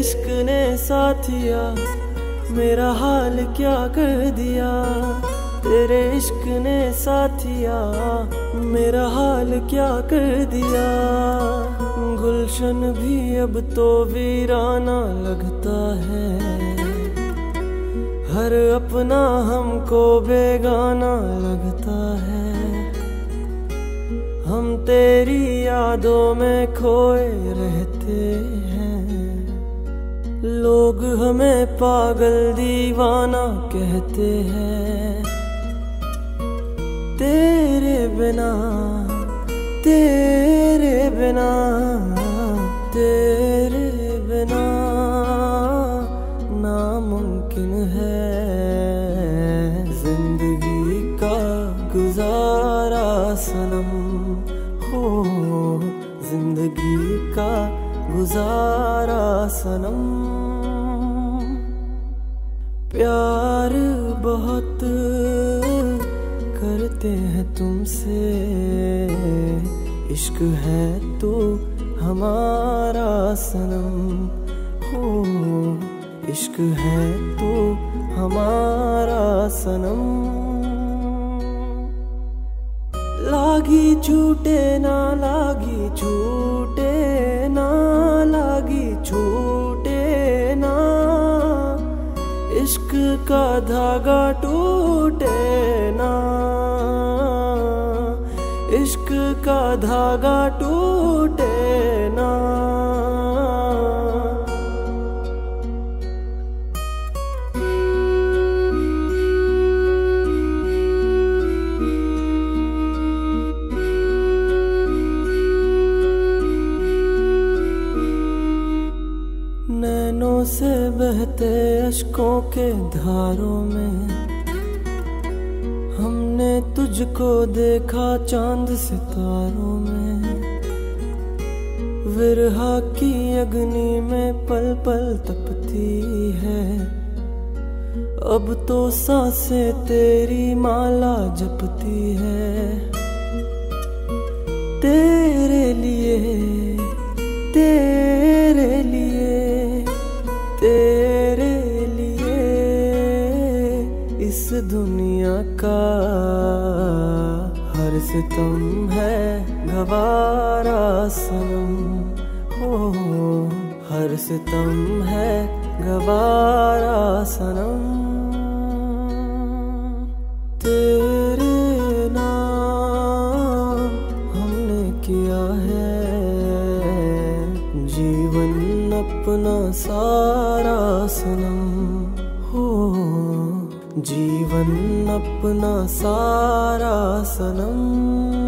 इश्क ने साथिया मेरा हाल क्या कर दिया। तेरे इश्क ने साथिया मेरा हाल क्या कर दिया। गुलशन भी अब तो वीराना लगता है। हर अपना हमको बेगाना लगता है। हम तेरी यादों में खोए रहते हैं। लोग हमें पागल दीवाना कहते हैं। तेरे बिना तेरे बिना तेरे बिना नामुमकिन है जिंदगी का गुजारा सनम। हो जिंदगी का गुजारा सनम। प्यार बहुत करते हैं तुमसे। इश्क है तो हमारा सनम। हो इश्क है तो हमारा सनम। लागी छूटे ना लागी छूटे ना लागी छूटे ना। इश्क का धागा टूटे ना। इश्क का धागा टूटे ना। नैनों से बहते अश्कों के धारों में हमने तुझको देखा चांद सितारों में। विरहा की अग्नि में पल पल तपती है। अब तो सांसें तेरी माला जपती है। तेरे लिए तेरे लिए तेरे लिए इस दुनिया का हर सितम है गवारा सनम। हो हर सितम है गवारा सनम। तेरे नाम हमने किया है जीवन अपना सारा सनम। हो जीवन अपना सारा सनम।